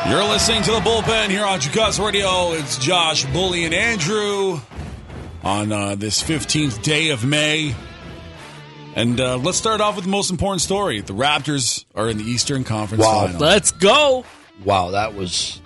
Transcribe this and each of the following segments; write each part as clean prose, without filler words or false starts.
You're listening to the Bullpen here on Chicago Radio. It's Josh, Bully, and Andrew on this 15th day of May. And let's start off with the most important story. The Raptors are in the Eastern Conference Final. Let's go. Wow, that was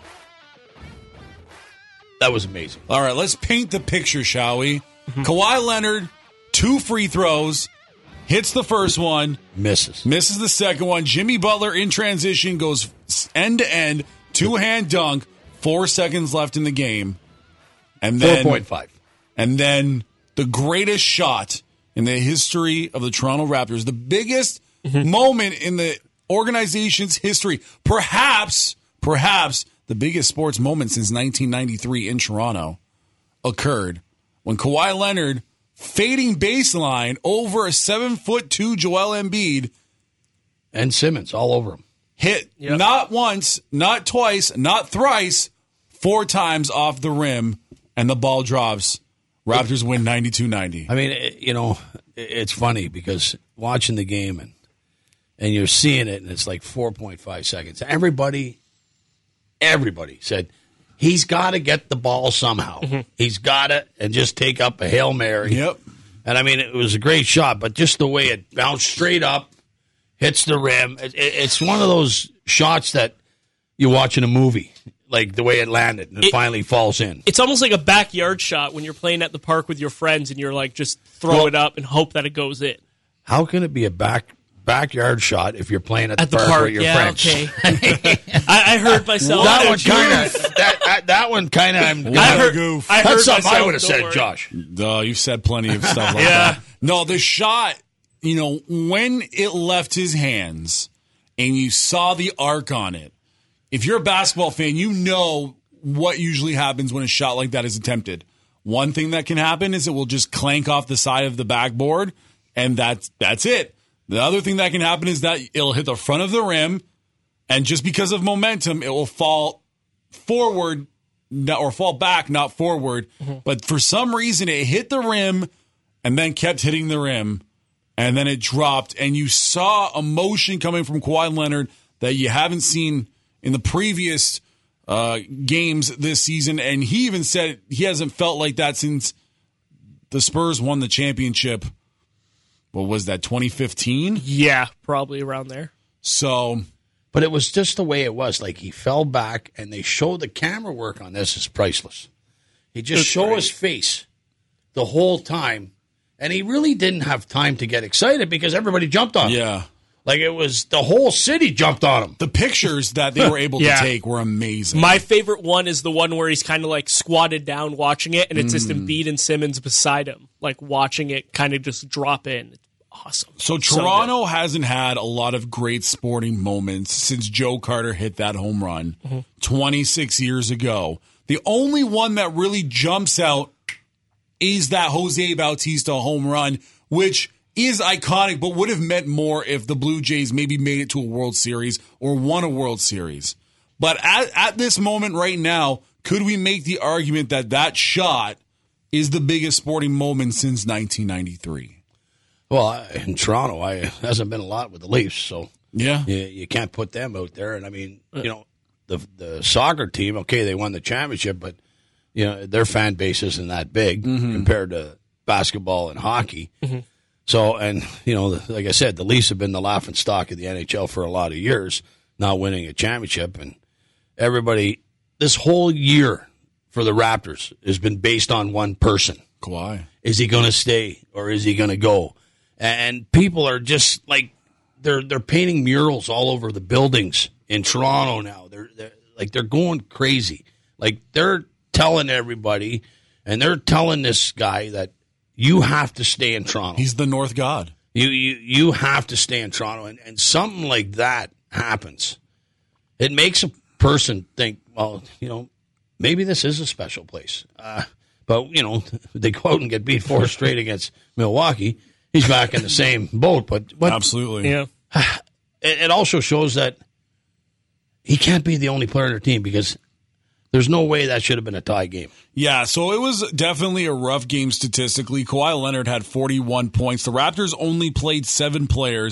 amazing. All right, let's paint the picture, shall we? Kawhi Leonard, 2 free throws, hits the first one. Misses the second one. Jimmy Butler in transition goes end to end, 2-hand dunk, 4 seconds left in the game. And then 4.5. And then the greatest shot in the history of the Toronto Raptors, the biggest moment in the organization's history, perhaps the biggest sports moment since 1993 in Toronto, occurred when Kawhi Leonard, fading baseline over a 7'2" Joel Embiid, and Simmons all over him, hit not once, not twice, not thrice, 4 times off the rim, and the ball drops. Raptors win 92-90. I mean, it's funny because watching the game and you're seeing it, and it's like 4.5 seconds. Everybody said, he's got to get the ball somehow. He's got it and just take up a Hail Mary. Yep. And, I mean, it was a great shot, but just the way it bounced straight up, hits the rim. It's one of those shots that you watch in a movie, like the way it landed and it finally falls in. It's almost like a backyard shot when you're playing at the park with your friends and you're like, just throw it up and hope that it goes in. How can it be a backyard shot if you're playing at the park with your friends? Okay. I heard myself. That one kind of. That's something I would have said, Josh. You've said plenty of stuff like that. No, the shot, when it left his hands and you saw the arc on it, if you're a basketball fan, you know what usually happens when a shot like that is attempted. One thing that can happen is it will just clank off the side of the backboard, and that's it. The other thing that can happen is that it'll hit the front of the rim, and just because of momentum, it will fall forward or fall back, not forward. But for some reason, it hit the rim and then kept hitting the rim, and then it dropped. And you saw emotion coming from Kawhi Leonard that you haven't seen in the previous games this season. And he even said he hasn't felt like that since the Spurs won the championship. What was that, 2015? Yeah, probably around there. So, but it was just the way it was. Like, he fell back, and they show the camera work on this is priceless. He just showed his face the whole time, and he really didn't have time to get excited because everybody jumped on him. Yeah. Like, it was the whole city jumped on him. The pictures that they were able to take were amazing. My favorite one is the one where he's kind of like squatted down watching it, and it's just Embiid and Simmons beside him, like watching it kind of just drop in. It's awesome. So Toronto hasn't had a lot of great sporting moments since Joe Carter hit that home run 26 years ago. The only one that really jumps out is that Jose Bautista home run, which is iconic, but would have meant more if the Blue Jays maybe made it to a World Series or won a World Series. But at this moment right now, could we make the argument that that shot is the biggest sporting moment since 1993? Well, in Toronto, it hasn't been a lot with the Leafs, so yeah, you can't put them out there. And I mean, the soccer team, okay, they won the championship, but their fan base isn't that big compared to basketball and hockey. So, and, like I said, the Leafs have been the laughing stock of the NHL for a lot of years, not winning a championship. And everybody, this whole year for the Raptors has been based on one person. Kawhi. Is he going to stay or is he going to go? And people are just like, they're painting murals all over the buildings in Toronto now. They're going crazy. Like, they're telling everybody, and they're telling this guy that you have to stay in Toronto. He's the North God. You have to stay in Toronto. And something like that happens. It makes a person think, well, maybe this is a special place. But, they go out and get beat 4 straight against Milwaukee. He's back in the same boat. But absolutely. Yeah. It also shows that he can't be the only player on their team because there's no way that should have been a tie game. Yeah, so it was definitely a rough game statistically. Kawhi Leonard had 41 points. The Raptors only played 7 players.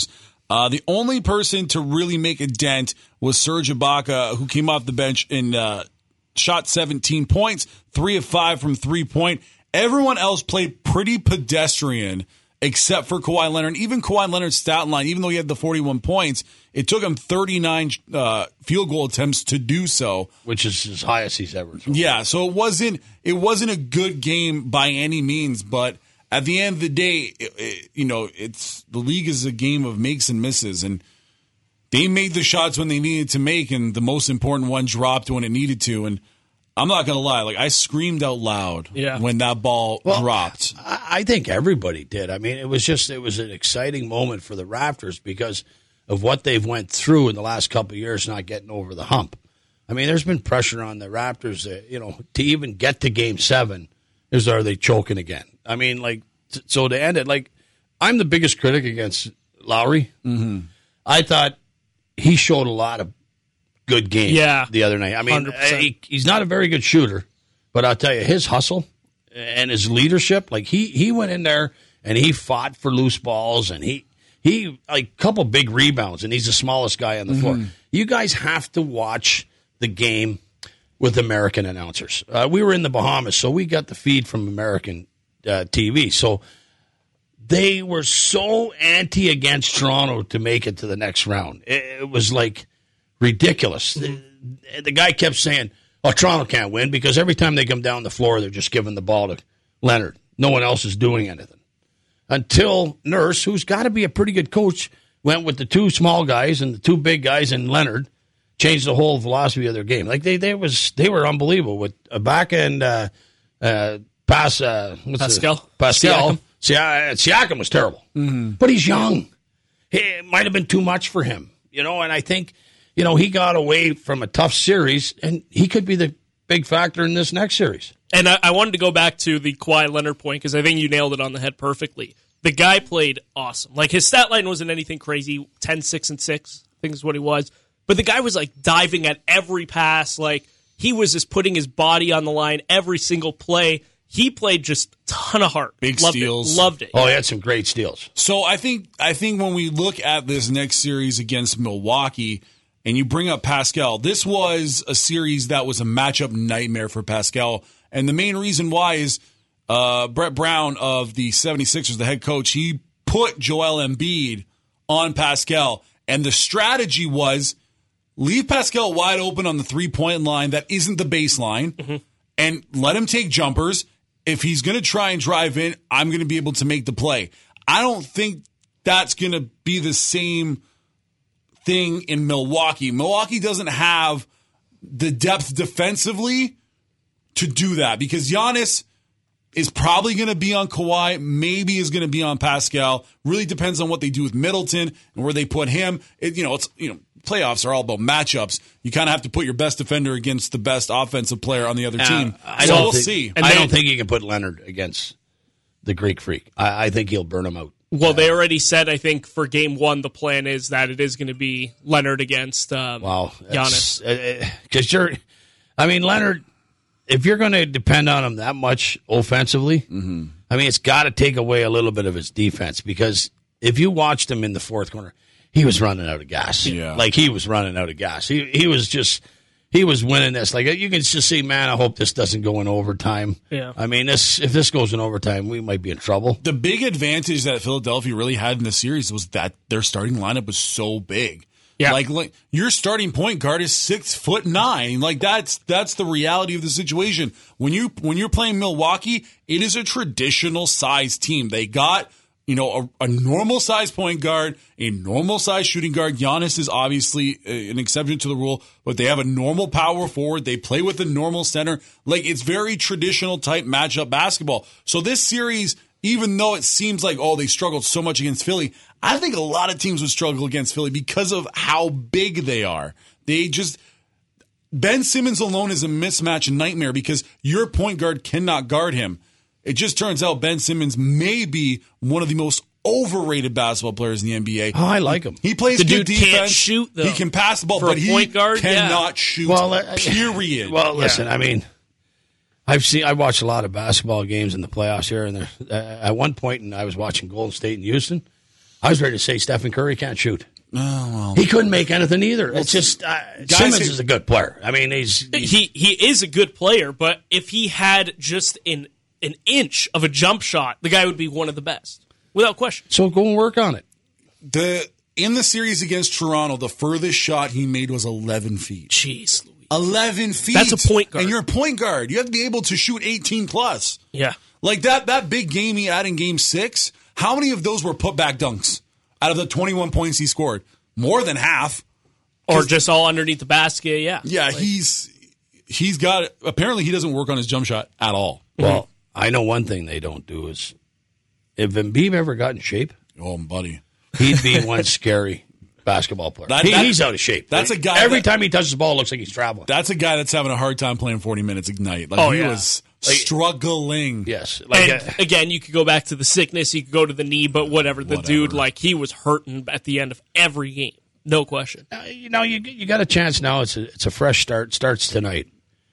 The only person to really make a dent was Serge Ibaka, who came off the bench and shot 17 points, 3 of 5 from 3-point. Everyone else played pretty pedestrian except for Kawhi Leonard. Even Kawhi Leonard's stat line, even though he had the 41 points, it took him 39 field goal attempts to do so. Which is as high as he's ever thrown. Yeah, so it wasn't a good game by any means, but at the end of the day, it's the league is a game of makes and misses, and they made the shots when they needed to make, and the most important one dropped when it needed to. And I'm not going to lie, I screamed out loud when that ball dropped. I think everybody did. I mean, it was an exciting moment for the Raptors because of what they've went through in the last couple of years, not getting over the hump. I mean, there's been pressure on the Raptors, to even get to Game 7. Are they choking again? I mean, so to end it, I'm the biggest critic against Lowry. Mm-hmm. I thought he showed a lot of good game the other night. I mean, he's not a very good shooter, but I'll tell you, his hustle and his leadership, he went in there and he fought for loose balls and he a couple big rebounds, and he's the smallest guy on the floor. You guys have to watch the game with American announcers. We were in the Bahamas, so we got the feed from American TV. So they were so anti against Toronto to make it to the next round. It was ridiculous. The guy kept saying, Toronto can't win because every time they come down the floor, they're just giving the ball to Leonard. No one else is doing anything. Until Nurse, who's got to be a pretty good coach, went with the two small guys and the two big guys and Leonard, changed the whole philosophy of their game. They were unbelievable with Ibaka and Pascal. Siakam was terrible, but he's young. It might have been too much for him, and I think, he got away from a tough series, and he could be the big factor in this next series. And I wanted to go back to the Kawhi Leonard point because I think you nailed it on the head perfectly. The guy played awesome. His stat line wasn't anything crazy, 10, 6, and 6, I think is what he was. But the guy was diving at every pass. He was just putting his body on the line every single play. He played just a ton of heart. Big steals. Loved it. Oh, he had some great steals. So I think when we look at this next series against Milwaukee, and you bring up Pascal, this was a series that was a matchup nightmare for Pascal. And the main reason why is Brett Brown of the 76ers, the head coach, he put Joel Embiid on Pascal. And the strategy was leave Pascal wide open on the three-point line that isn't the baseline and let him take jumpers. If he's going to try and drive in, I'm going to be able to make the play. I don't think that's going to be the same thing in Milwaukee. Milwaukee doesn't have the depth defensively to do that because Giannis is probably going to be on Kawhi, maybe is going to be on Pascal. Really depends on what they do with Middleton and where they put him. Playoffs are all about matchups. You kind of have to put your best defender against the best offensive player on the other team. We'll see. I don't think you can put Leonard against the Greek Freak. I think he'll burn him out. Well, they already said, I think, for Game 1, the plan is that it is going to be Leonard against Giannis. Because Leonard, if you're going to depend on him that much offensively, it's got to take away a little bit of his defense. Because if you watched him in the fourth quarter, he was running out of gas. Yeah. He was running out of gas. He was winning this. You can just see, man, I hope this doesn't go in overtime. Yeah. If this goes in overtime, we might be in trouble. The big advantage that Philadelphia really had in the series was that their starting lineup was so big. Yeah. Your starting point guard is 6'9". That's the reality of the situation. When you're playing Milwaukee, it is a traditional size team. They got a normal size point guard, a normal size shooting guard. Giannis is obviously an exception to the rule, but they have a normal power forward. They play with a normal center. It's very traditional type matchup basketball. So this series, even though it seems like, they struggled so much against Philly, I think a lot of teams would struggle against Philly because of how big they are. Ben Simmons alone is a mismatch nightmare because your point guard cannot guard him. It just turns out Ben Simmons may be one of the most overrated basketball players in the NBA. Oh, I like him. He plays good defense. Can't shoot, though. He can pass the ball, but he cannot shoot. Period. Well, listen, I watched a lot of basketball games in the playoffs here, and at one point, I was watching Golden State and Houston. I was ready to say Stephen Curry can't shoot. Oh, well. He couldn't make anything either. It's just Simmons is a good player. I mean, he is a good player, but if he had just an inch of a jump shot, the guy would be one of the best, without question. So go and work on it. In the series against Toronto, the furthest shot he made was 11 feet. Jeez, Louise. 11 feet. That's a point guard. And you're a point guard. You have to be able to shoot 18 plus. Yeah. Like that big game he had in Game 6, how many of those were put-back dunks out of the 21 points he scored? More than half. Or just all underneath the basket, yeah. Yeah, he's got – apparently he doesn't work on his jump shot at all. Well, I know one thing they don't do is if Embiid ever got in shape, oh, buddy, he'd be one scary basketball player. He's out of shape. That's a guy. Every time he touches the ball, it looks like he's traveling. That's a guy that's having a hard time playing 40 minutes a night. Like he was struggling. Yes. And again, you could go back to the sickness, you could go to the knee, but whatever. The dude, he was hurting at the end of every game. No question. You got a chance now. It's a fresh start. Starts tonight.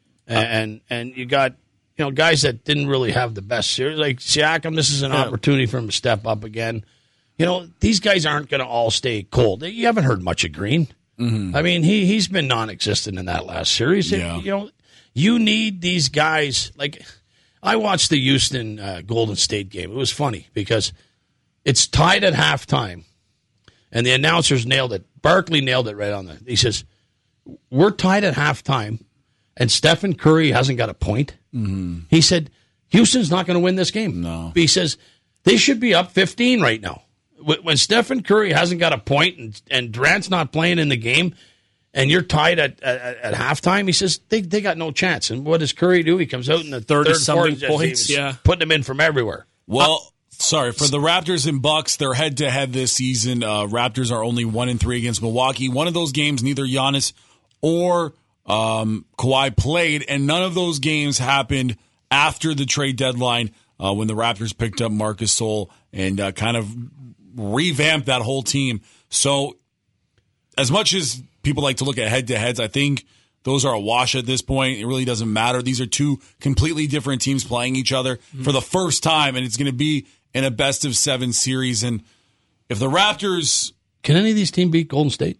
And you got guys that didn't really have the best series. Like Siakam, this is an opportunity for him to step up again. These guys aren't going to all stay cold. You haven't heard much of Green. Mm-hmm. I mean, he's been non-existent in that last series. Yeah. You need these guys. Like, I watched the Houston Golden State game. It was funny because it's tied at halftime, and the announcers nailed it. Barkley nailed it right on the. He says, "We're tied at halftime, and Stephen Curry hasn't got a point." Mm-hmm. He said, "Houston's not going to win this game." No. He says they should be up 15 right now. When Stephen Curry hasn't got a point and Durant's not playing in the game, and you're tied at halftime, he says they got no chance. And what does Curry do? He comes out in the third something quarter, points, putting them in from everywhere. Well, sorry for the Raptors and Bucks. They're head to head this season. Raptors are only 1-3 against Milwaukee. One of those games, neither Giannis or Kawhi played, and none of those games happened after the trade deadline when the Raptors picked up Marc Gasol and kind of revamped that whole team. So as much as people like to look at head-to-heads, I think those are a wash at this point. It really doesn't matter. These are two completely different teams playing each other for the first time, and it's going to be in a best-of-7 series. And if the Raptors... Can any of these teams beat Golden State?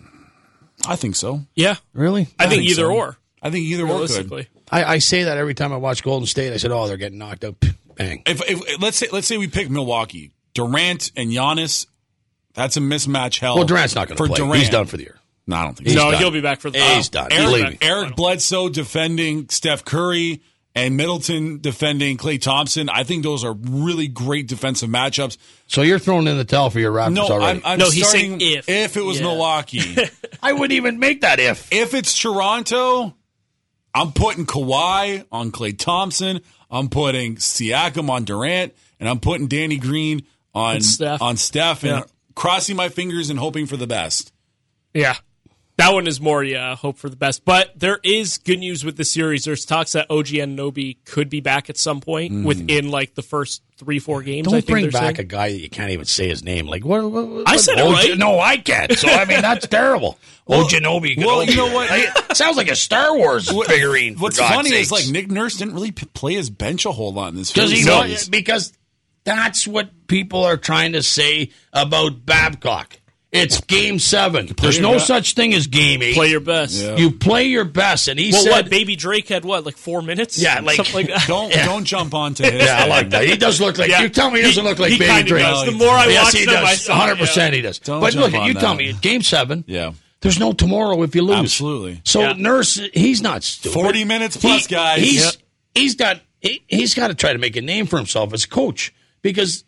I think so. Yeah. Really? I think either so. Or. I think either or could. I say that every time I watch Golden State. I said, they're getting knocked out. Bang. If let's say we pick Milwaukee, Durant and Giannis, that's a mismatch hell. Well, Durant's not going to play. Durant. He's done for the year. No, I don't think so. No, he'll be back for the He's done. Eric Bledsoe defending Steph Curry and Middleton defending Klay Thompson. I think those are really great defensive matchups. So you're throwing in the towel for your Raptors already? I'm he's saying if it was Milwaukee. I wouldn't even make that if. If it's Toronto, I'm putting Kawhi on Klay Thompson. I'm putting Siakam on Durant, and I'm putting Danny Green on Steph, and crossing my fingers and hoping for the best. Yeah. That one is more, hope for the best. But there is good news with the series. There's talks that OG Anunoby could be back at some point within the first 3-4 games. Don't bring back a guy that you can't even say his name. Like what I said it right. No, I can't. So I mean that's terrible. OG Anunoby. Well, you know what? It sounds like a Star Wars figurine. What's funny is Nick Nurse didn't really play his bench a whole lot in this. Because that's what people are trying to say about Babcock. It's Game 7. There's no such thing as Game 8. Play your best. Yeah. You play your best. And he said... what, Baby Drake had 4 minutes? Yeah, something like that. Don't jump onto his... Yeah, I like that. He does look like... You tell me he doesn't look like Baby Drake. Does. The more I watch him, I saw 100% he does. But look, you tell me, Game 7, there's no tomorrow if you lose. Absolutely. So Nurse, he's not stupid. 40 minutes plus, guys. He's got to try to make a name for himself as coach. Because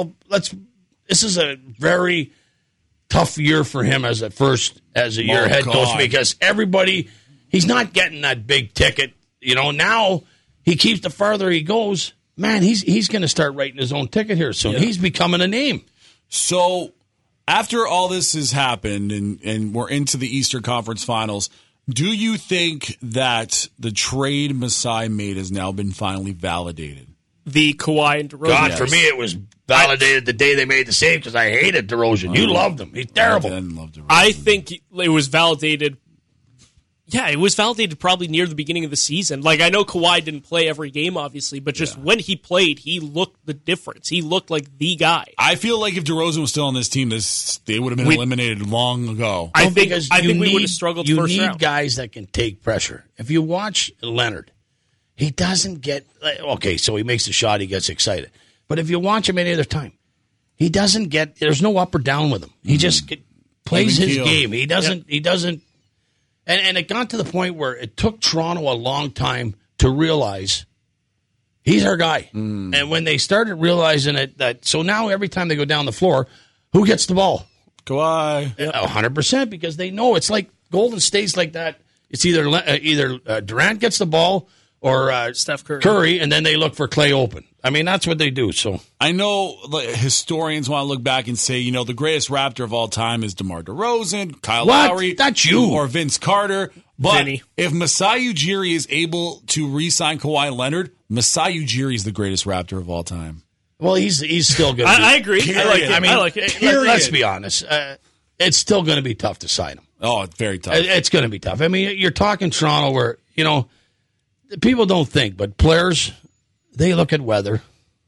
this is a very... tough year for him as a year head coach because he's not getting that big ticket. Now he keeps the farther he goes. Man, he's going to start writing his own ticket here soon. Yeah. He's becoming a name. So after all this has happened and we're into the Eastern Conference Finals, do you think that the trade Masai made has now been finally validated? The Kawhi and DeRozan. God, for me, it was validated the day they made the save because I hated DeRozan. You loved him. He's terrible. I didn't love DeRozan. I think it was validated Yeah, it was validated probably near the beginning of the season. Like, I know Kawhi didn't play every game, obviously, but just when he played, he looked the difference. He looked like the guy. I feel like if DeRozan was still on this team, they would have been eliminated long ago. I think we would have struggled first round. You need guys that can take pressure. If you watch Leonard, he doesn't get okay. So he makes the shot, he gets excited. But if you watch him any other time, he doesn't get. There's no up or down with him. He just plays his game. He doesn't. He doesn't. And it got to the point where it took Toronto a long time to realize he's our guy. And when they started realizing it, so now every time they go down the floor, who gets the ball? Kawhi. 100%, because they know it's like Golden State's like that. It's either Durant gets the ball or Steph Curry, and then they look for Clay open. I mean, that's what they do. So I know historians want to look back and say, the greatest Raptor of all time is DeMar DeRozan, Kyle Lowry. That's you. Or Vince Carter. But Vinny. if Masai Ujiri is able to re-sign Kawhi Leonard, Masai Ujiri is the greatest Raptor of all time. Well, he's still going to be. I agree. I like it. I like it. Let's be honest. It's still going to be tough to sign him. Oh, it's very tough. It's going to be tough. I mean, you're talking Toronto where, people don't think, but players, they look at weather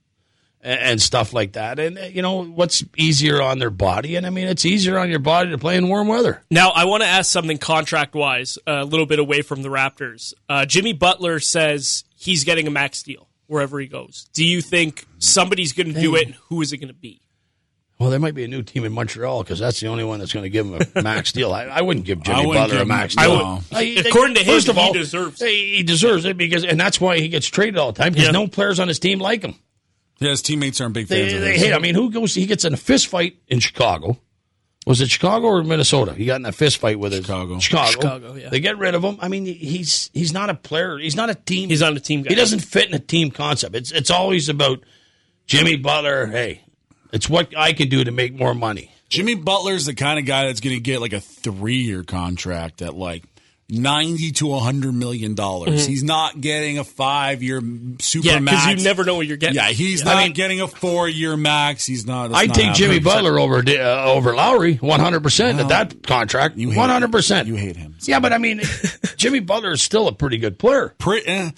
and stuff like that. And, what's easier on their body? And, I mean, it's easier on your body to play in warm weather. Now, I want to ask something contract-wise, a little bit away from the Raptors. Jimmy Butler says he's getting a max deal wherever he goes. Do you think somebody's going to do it, and who is it going to be? Well, there might be a new team in Montreal because that's the only one that's going to give him a max deal. I wouldn't give Jimmy Butler a max deal. According to him, he deserves it. He deserves it and that's why he gets traded all the time because no players on his team like him. Yeah, his teammates aren't big fans of his. his. I mean, who goes? He gets in a fist fight in Chicago. Was it Chicago or Minnesota? He got in a fist fight with Chicago. Yeah. They get rid of him. I mean, he's not a player. He's not a team. He's not a team guy. He doesn't fit in a team concept. It's always about Jimmy Butler. Hey, it's what I can do to make more money. Supermax Butler's the kind of guy that's going to get like a 3-year contract at like $90 to $100 million. He's not getting a 5-year super max. Yeah, because you never know what you're getting. Yeah, he's not getting a 4-year max. He's not. I take Jimmy Butler over Lowry 100% at that contract. 100%. You hate him. Yeah, but I mean, Jimmy Butler is still a pretty good player. Pretty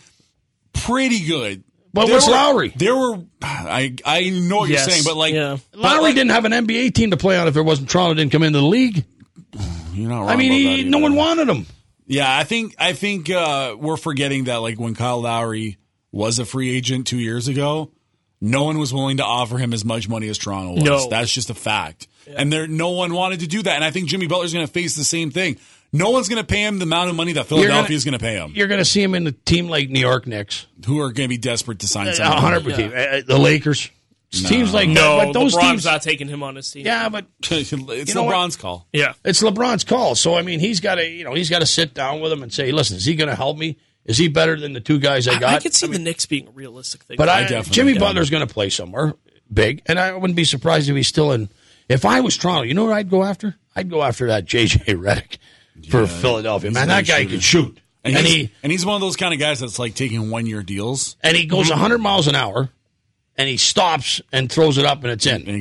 good. But what's Lowry? I know what you're saying, but Lowry didn't have an NBA team to play on if there wasn't Toronto didn't come into the league. You're not wrong. I mean, no one wanted him. Yeah, I think we're forgetting that like when Kyle Lowry was a free agent 2 years ago, no one was willing to offer him as much money as Toronto was. No. That's just a fact. Yeah. And no one wanted to do that. And I think Jimmy Butler's going to face the same thing. No one's going to pay him the amount of money that Philadelphia is going to pay him. You're going to see him in a team like New York Knicks, who are going to be desperate to sign someone. 100%. The Lakers. No. Teams like no, that. But those LeBron's teams, not taking him on his team. Yeah, but it's LeBron's call. Yeah, it's LeBron's call. So I mean, he's got to sit down with him and say, "Listen, is he going to help me? Is he better than the two guys I got?" I could see the Knicks being a realistic thing. But Jimmy Butler's going to play somewhere big, and I wouldn't be surprised if he's still in. If I was Toronto, you know what I'd go after? I'd go after that J.J. Redick for Philadelphia. Man, that guy could shoot. And he's one of those kind of guys that's like taking 1-year deals. And he goes 100 miles an hour, and he stops and throws it up, and it's in.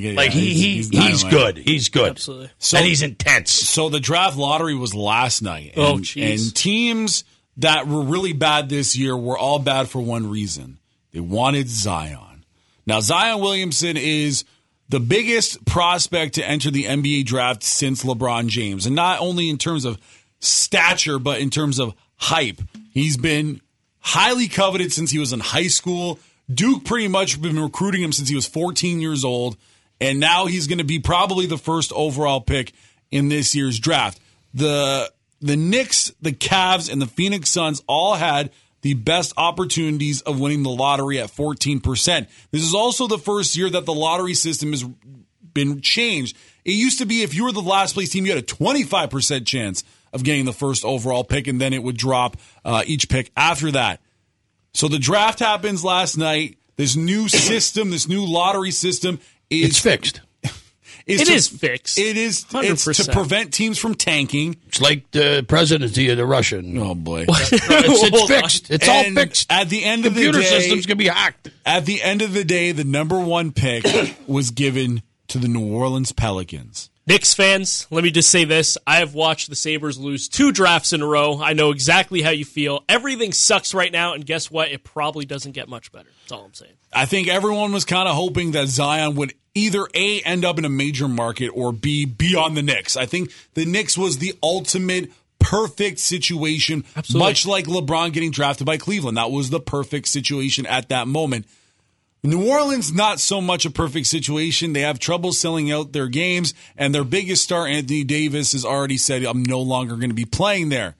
He's good. He's good. Absolutely. And he's intense. So the draft lottery was last night. And teams that were really bad this year were all bad for one reason. They wanted Zion. Now, Zion Williamson is the biggest prospect to enter the NBA draft since LeBron James. And not only in terms of stature, but in terms of hype. He's been highly coveted since he was in high school. Duke pretty much been recruiting him since he was 14 years old. And now he's going to be probably the first overall pick in this year's draft. The Knicks, the Cavs, and the Phoenix Suns all had the best opportunities of winning the lottery at 14%. This is also the first year that the lottery system has been changed. It used to be if you were the last place team, you had a 25% chance of getting the first overall pick, and then it would drop each pick after that. So the draft happens last night. This new system, this new lottery system it's fixed. It is fixed. It is 100%. It's to prevent teams from tanking. It's like the presidency of the Russian. Oh, boy. It's fixed. It's all fixed. At the end of the day, computer systems can be hacked. At the end of the day, the number one pick was given to the New Orleans Pelicans. Knicks fans, let me just say this. I have watched the Sabres lose 2 drafts in a row. I know exactly how you feel. Everything sucks right now, and guess what? It probably doesn't get much better. That's all I'm saying. I think everyone was kind of hoping that Zion would either A, end up in a major market, or B, be on the Knicks. I think the Knicks was the ultimate perfect situation, Absolutely. Much like LeBron getting drafted by Cleveland. That was the perfect situation at that moment. New Orleans, not so much a perfect situation. They have trouble selling out their games, and their biggest star, Anthony Davis, has already said, I'm no longer going to be playing there.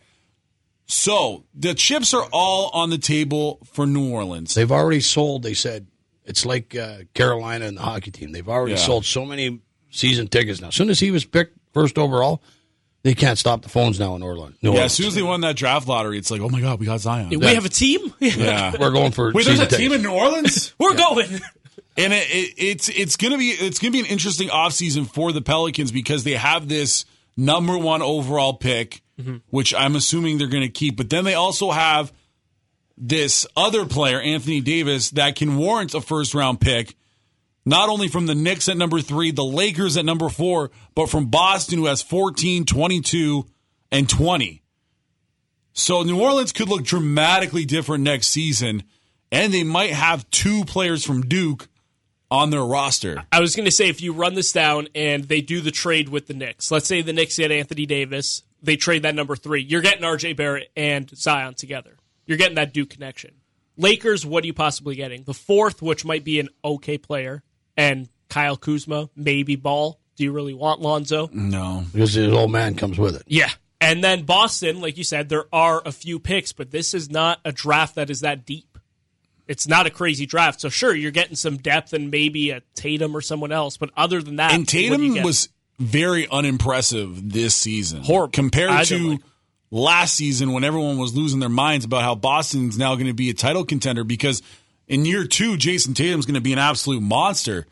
So the chips are all on the table for New Orleans. They've already sold, they said, it's like Carolina and the hockey team. They've already sold so many season tickets now. As soon as he was picked first overall, they can't stop the phones now in Orlando. As soon as they won that draft lottery, it's like, oh my God, we got Zion. We have a team? Yeah. We're going for Wait, season there's a tickets. team in New Orleans? We're going. And it's gonna be an interesting offseason for the Pelicans because they have this number 1 overall pick, which I'm assuming they're gonna keep. But then they also have this other player, Anthony Davis, that can warrant a first round pick. Not only from the Knicks at number 3, the Lakers at number 4, but from Boston, who has 14, 22, and 20. So New Orleans could look dramatically different next season, and they might have 2 players from Duke on their roster. I was going to say, if you run this down and they do the trade with the Knicks, let's say the Knicks get Anthony Davis, they trade that number 3. You're getting RJ Barrett and Zion together. You're getting that Duke connection. Lakers, what are you possibly getting? The 4th, which might be an okay player, and Kyle Kuzma, maybe Ball. Do you really want Lonzo? No. Because his old man comes with it. Yeah. And then Boston, like you said, there are a few picks, but this is not a draft that is that deep. It's not a crazy draft. So sure, you're getting some depth and maybe a Tatum or someone else, but other than that, And Tatum was very unimpressive this season. Horrible. Compared to last season when everyone was losing their minds about how Boston's now going to be a title contender because in year 2, Jason Tatum's going to be an absolute monster.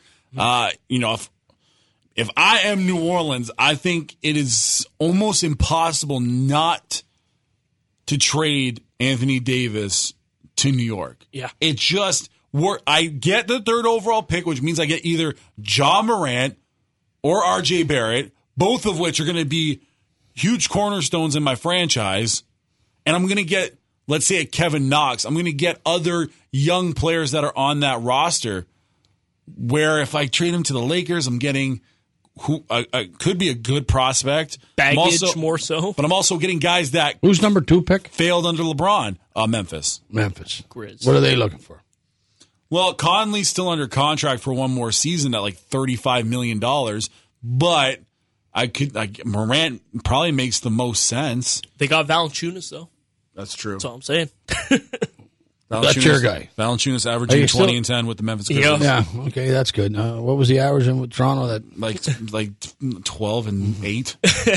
If I am New Orleans, I think it is almost impossible not to trade Anthony Davis to New York. Yeah. It just I get the 3rd overall pick, which means I get either Ja Morant or RJ Barrett, both of which are going to be huge cornerstones in my franchise. And I'm going to get, let's say, a Kevin Knox. I'm going to get other young players that are on that roster where if I trade him to the Lakers, I'm getting who could be a good prospect. Baggage more so. But I'm also getting guys that Who's number 2 pick? failed under LeBron. Memphis. Grizz. What are they looking for? Well, Conley's still under contract for one more season at like $35 million, but Morant probably makes the most sense. They got Valanciunas, though. That's true. That's all I'm saying. That's your guy. Valanciunas averaging 20 and 10 with the Memphis Grizzlies. Yeah, okay, that's good. What was the average in with Toronto? That like 12 and 8.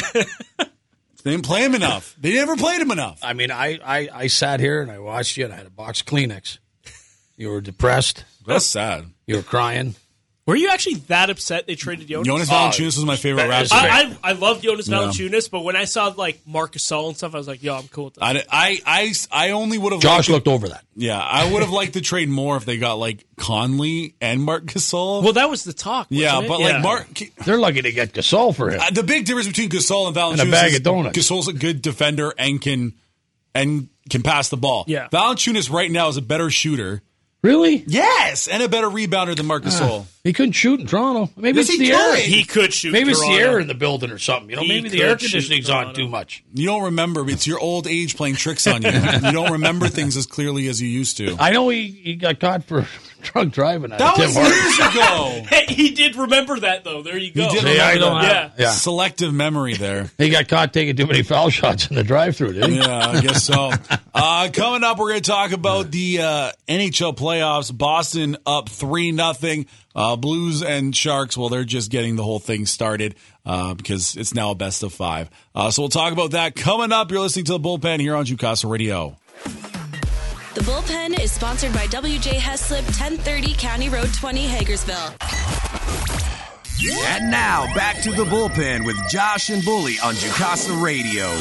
They didn't play him enough. They never played him enough. I mean, I sat here and I watched you and I had a box of Kleenex. You were depressed. That's sad. You were crying. Were you actually that upset they traded Jonas? Jonas Valanciunas was my favorite rapper. I loved Jonas Valanciunas, but when I saw like Marcus Gasol and stuff, I was like, yo, I'm cool with that. I only would have. Josh looked over that. Yeah, I would have liked the trade more if they got like Conley and Marc Gasol. Well, that was the talk. Yeah, but like Mark, they're lucky to get Gasol for him. The big difference between Gasol and Valanciunas And a bag of donuts. Gasol's a good defender and can pass the ball. Yeah, Valanciunas right now is a better shooter. Really? Yes, and a better rebounder than Marc Gasol. He couldn't shoot in Toronto. Maybe Yes, it's he the air. could. He could shoot. Maybe Toronto. it's the air in the building or something. You know, maybe the air conditioning's on too much. You don't remember. It's your old age playing tricks on you. You don't remember things as clearly as you used to. I know he got caught for drunk driving. That was years ago. Hey, he did remember that, though. There you go. He did remember that. Yeah. Selective memory there. He got caught taking too many foul shots in the drive-thru, didn't he? Yeah, I guess so. Coming up, we're going to talk about the NHL playoffs. Boston up 3-0. Blues and Sharks, well, they're just getting the whole thing started because it's now a best of 5. So we'll talk about that coming up. You're listening to The Bullpen here on Jukasa Radio. The Bullpen is sponsored by W.J. Heslip, 1030 County Road 20, Hagersville. And now, back to The Bullpen with Josh and Bully on Jukasa Radio.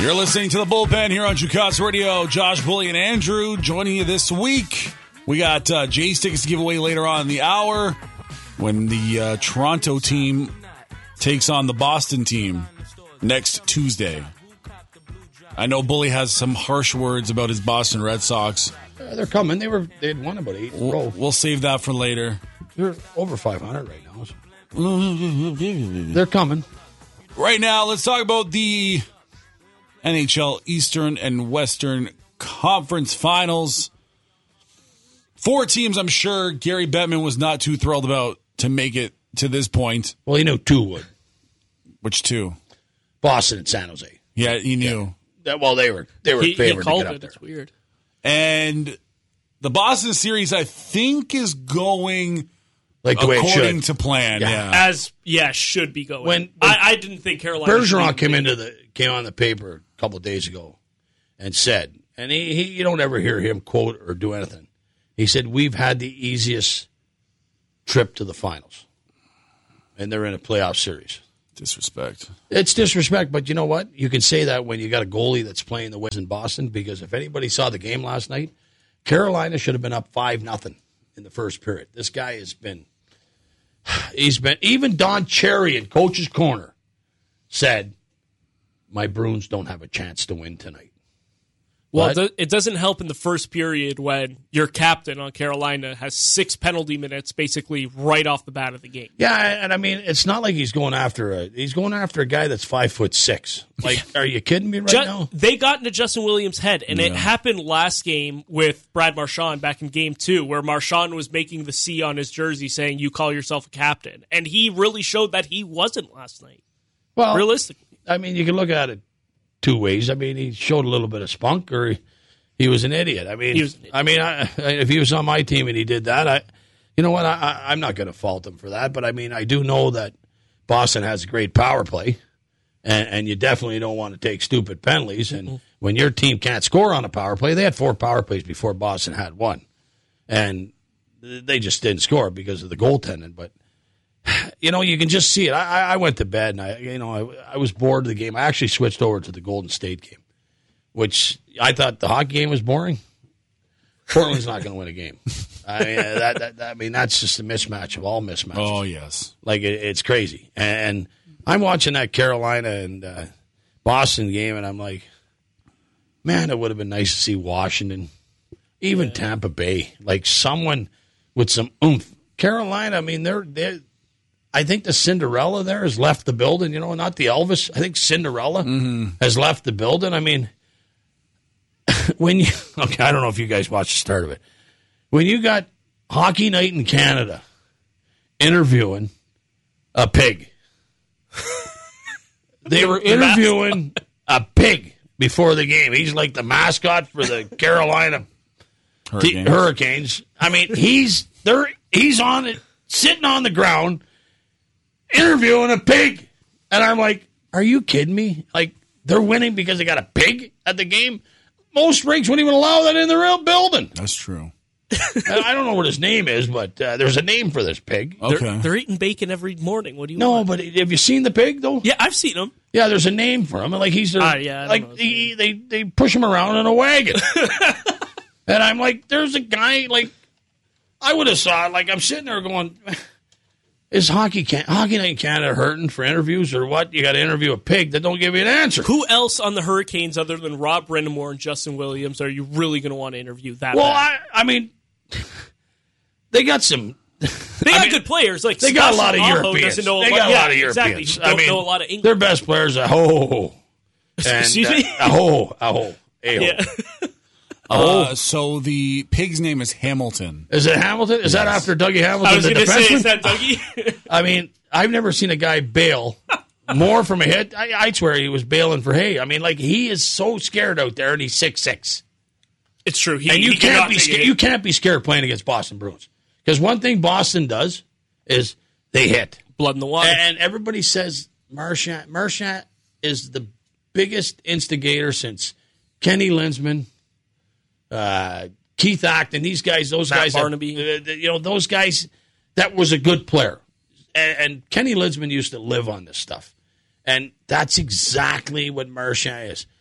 You're listening to the Bullpen here on Jukos Radio. Josh, Bully, and Andrew joining you this week. We got Jays tickets to give away later on in the hour when the Toronto team takes on the Boston team next Tuesday. I know Bully has some harsh words about his Boston Red Sox. They're coming. They'd won about 8 in a row. We'll save that for later. They're over 500 right now. So. They're coming. Right now, let's talk about the NHL Eastern and Western Conference Finals. 4 teams I'm sure Gary Bettman was not too thrilled about to make it to this point. Well, he knew 2 would. Which 2? Boston and San Jose. Yeah, he knew. Yeah. Well, they were favored he called to get up it. there. It's weird. And the Boston series, I think, is going like the way it according should. to plan. Yeah. As should be going. When I didn't think Carolina. Bergeron came on the paper a couple of days ago and said, and he you don't ever hear him quote or do anything. He said, "We've had the easiest trip to the finals, and they're in a playoff series." Disrespect. It's disrespect, but you know what? You can say that when you got a goalie that's playing the way in Boston, because if anybody saw the game last night, Carolina should have been up 5-0 in the first period. This guy he's been, even Don Cherry in Coach's Corner said, my Bruins don't have a chance to win tonight. Well, it doesn't help in the first period when your captain on Carolina has 6 penalty minutes basically right off the bat of the game. Yeah, and I mean, it's not like he's going after a guy that's 5'6". Like, are you kidding me now? They got into Justin Williams' head, and it happened last game with Brad Marchand back in Game 2, where Marchand was making the C on his jersey saying, "You call yourself a captain," and he really showed that he wasn't last night. Well, realistically, I mean, you can look at it 2 ways. I mean, he showed a little bit of spunk, or he was an idiot. I mean, if he was on my team and he did that, you know what? I'm not going to fault him for that. But I mean, I do know that Boston has a great power play, and you definitely don't want to take stupid penalties. And when your team can't score on a power play, they had 4 power plays before Boston had 1, and they just didn't score because of the goaltending. But you know, you can just see it. I went to bed, and I was bored of the game. I actually switched over to the Golden State game, which I thought the hockey game was boring. Portland's not going to win a game. I mean, that's just a mismatch of all mismatches. Oh, yes. Like, it's crazy. And I'm watching that Carolina and Boston game, and I'm like, man, it would have been nice to see Washington, even Tampa Bay, like someone with some oomph. Carolina, I mean, they're I think the Cinderella there has left the building, not the Elvis. I think Cinderella has left the building. I mean, I don't know if you guys watched the start of it. When you got Hockey Night in Canada interviewing a pig, they were interviewing a pig before the game. He's like the mascot for the Carolina Hurricanes. I mean, he's on it, sitting on the ground, interviewing a pig. And I'm like, are you kidding me? Like, they're winning because they got a pig at the game? Most rinks wouldn't even allow that in the real building. That's true. I don't know what his name is, but there's a name for this pig. Okay. They're eating bacon every morning. What do you want? No, but have you seen the pig, though? Yeah, I've seen him. Yeah, there's a name for him. Like, he's their, they push him around in a wagon. And I'm like, there's a guy, like, I would have saw it. Like, I'm sitting there going, is Hockey Night in Canada hurting for interviews or what? You got to interview a pig that don't give you an answer. Who else on the Hurricanes other than Rob Brind'Amour and Justin Williams are you really going to want to interview that? Well, bad? I mean, they got some. They got good players. Like they got a lot of Europeans. They got a lot of Europeans. Exactly. Don't know a lot of English. Their best players are Excuse me? Yeah. So the pig's name is Hamilton. Is it Hamilton? Is that after Dougie Hamilton? I was going to say, is that Dougie? I mean, I've never seen a guy bail more from a hit. I swear he was bailing for hay. I mean, like, he is so scared out there, and he's 6'6". It's true. You can't be scared playing against Boston Bruins. Because one thing Boston does is they hit. Blood in the water. And everybody says Marchand is the biggest instigator since Kenny Linsman, Keith Acton, those guys. Barnaby. Those guys, that was a good player. And Kenny Linsman used to live on this stuff. And that's exactly what Marchand is.